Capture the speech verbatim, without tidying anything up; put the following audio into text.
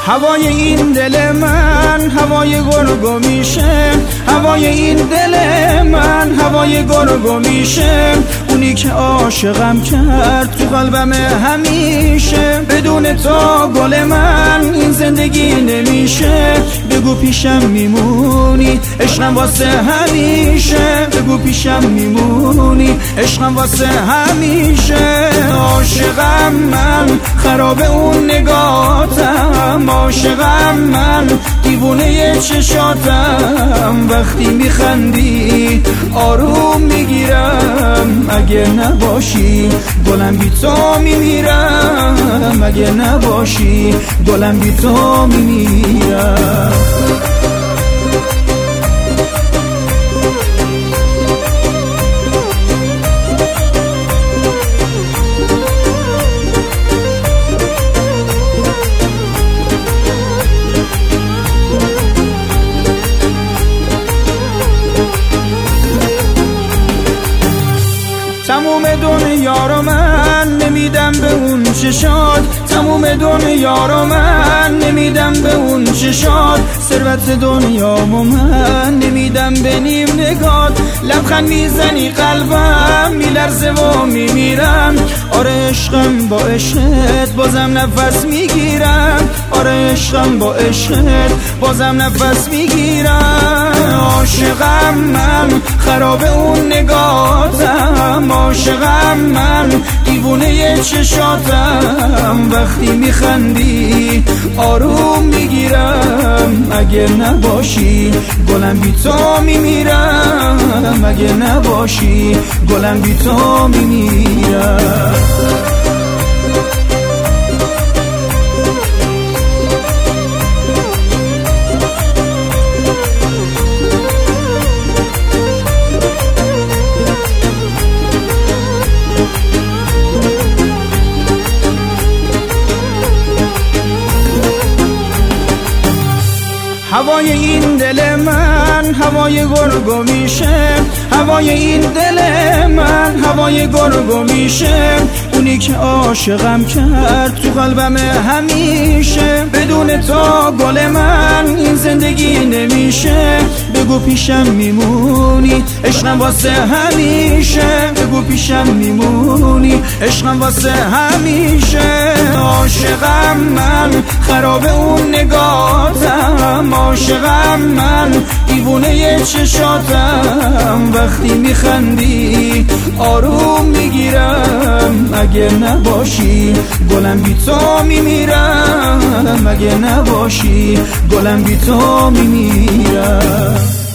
هوای این دل من هوای گرگو میشه، هوای این دل من هوای گرگو میشه. اونی که عاشقم کرد تو قلبم همیشه، بدون تو گل من این زندگی نمیشه. بگو پیشم میمونی عشقم واسه همیشه، بگو پیشم میمونی عشقم واسه همیشه. عاشقم من خراب اون نگاتم، عاشقم من دیوونه چشاتم. وقتی میخندی آروم میگیرم، اگه نباشی گلم بی تو میمیرم، اگه نباشی گلم بی تو میمیرم. تموم دنیا رو من نمیدم به اون چشات، تموم دنیا رو من نمیدم به اون چشات. ثروت دنیامو من نمیدم به نیم نگات. لبخند میزنی قلبم میلرزه و میمیرم. آره عشقم با عشقت بازم نفس میگیرم، آره عشقم با عشقت بازم نفس میگیرم. عاشقم من خراب اون نگاتم، عاشقم من دیوونه چشاتم. وقتی میخندی آروم میگیرم، اگه نباشی گلم بی تو میمیرم، اگه نباشی گلم بی تو میمیرم. هوای این دل من هوای گرگو میشه، هوای این دل من هوای گرگو میشه. اونی که عاشقم کرد تو قلبم همیشه، بدون تو گل من این زندگی نمیشه. بگو پیشم میمونی عشقم واسه همیشه، بگو پیشم میمونی عشقم واسه همیشه. عاشقم من خراب اون نگاتم، عاشقم من دیوونه چشاتم. وقتی میخندی آروم میگیرم، اگه نباشی گلم بی تو میمیرم، اگه نباشی گلم بی تو میمیرم.